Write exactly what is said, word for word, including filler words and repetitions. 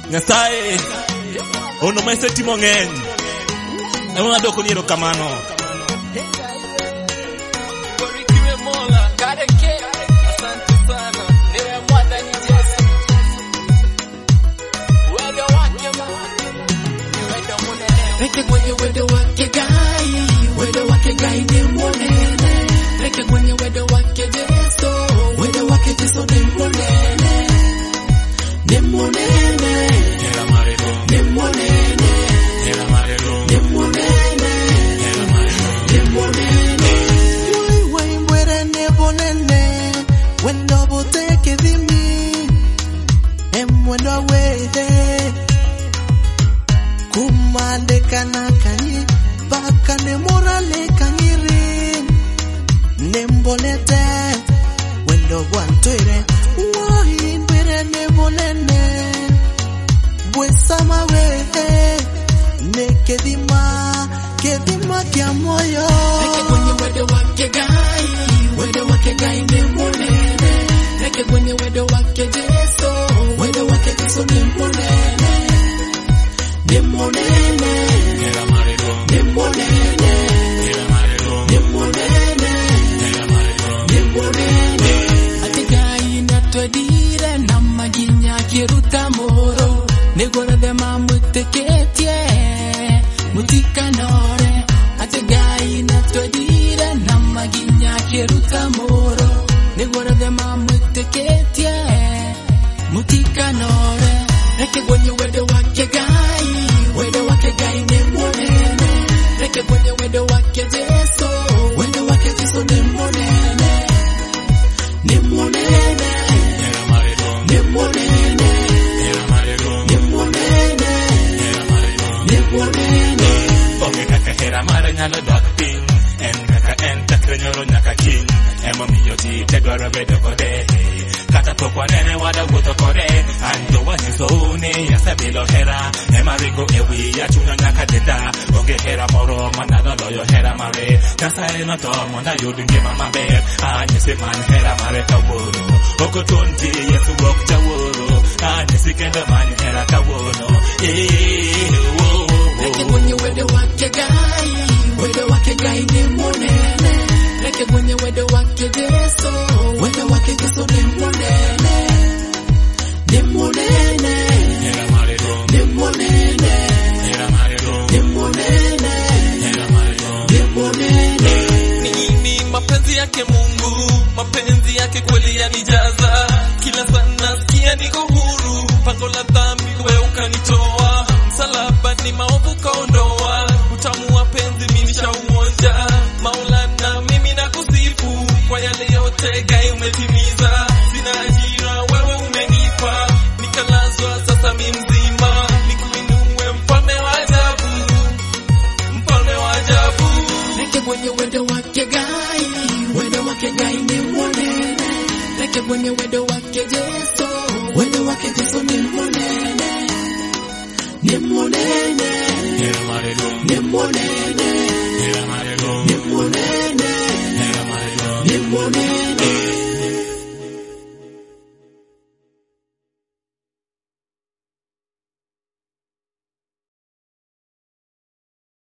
Nyasaye ono mese timo ng'eny. Ema doko ni erokamano. Barikiwe Mola, Kareke, asante sana. Niwe mwada ni Yesu. Wewe wake wewe munene. Reke kwenye wewe wake gai, wewe wake gai ni munene. Reke kwenye wewe wake Yesu, wewe wake Yesu ni munene. Ni munene. Era marero. Ni munene. Era marero. Ni munene. Era marero. Ni munene. Wai mwere ne bonene wendo boteke dhimi emwendo wede kumande kana kanyi baka ne morale kanyiri nembonete wendo gwantoire wai mwere ne bonene bwesama wede ne kedima kedima kia moyo. Reke kwenye wewe wake gai, wewe wake gai ni munene. Reke kwenye wewe wake Yesu, wewe wake Yesu ni munene. Ni munene. Era marero. Ni munene. Era marero. Ni munene. Era marero. Ni munene. Ati gai na twadire na maginya kiruta moro. Negora de mamuteketie mutikanore. Ati gai na twadire na maginya kiruta moro. Negora de mamuteketie mutikanore. Reke kwenye wewe wake gai, wewe wake gai ni munene. Reke kwenye wewe wake Yesu, wewe wake Yesu ni munene. Ni munene. Era marero. Ni munene. Era marero. Ni munene. Era marero. Ni munene. Onge kaka hera mara nyalo dok piny. En kaka en takre nyoro nyaka kiny. Ema miyo ji te dwaro bedo kode. Kata pok wanene wada wuotho kode. An to wanyiso ni asebilo hera. Ema ringo e wiya chunya nyaka denda. Onge hera moro manalo loyo hera mare. Nyasaye noto mondo ayud ngima maber. Anyisi man hera mare kawuono. Ok ochuno ji Yesu ok jawuoro. Anyisi kendo man hera kawuono. Eh, oh, oh. Reke kwenye wewe wake gai, wewe wake gai ni munene. Reke kwenye wewe wake Yesu, wewe wake Yesu ni munene. Ni munene. Era marero. Ni munene. Era marero. Ni munene. Era marero. Ni munene. Ni mapenzi yake Mungu, mapenzi yake kweli yanijaza. Kila sana sikia niko huru, pango la dhambi wewe ukanitoa. Msalaba ni maovu kaondoa, utamu wa penzi mimi nishauonja. Maulana mimi nakusifu, kwa yale yote gai umetimiza. Sina ajira wewe umenipa, nikalazwa sasa mimi mzima. Nikuinue mfalme wa ajabu, mfalme wa ajabu. Reke kwenye wewe wake gai, wewe wake gai ni munene. Reke kwenye wewe wake Yesu, wewe wake Yesu ni munene. Ni munene. Era marero. Ni munene.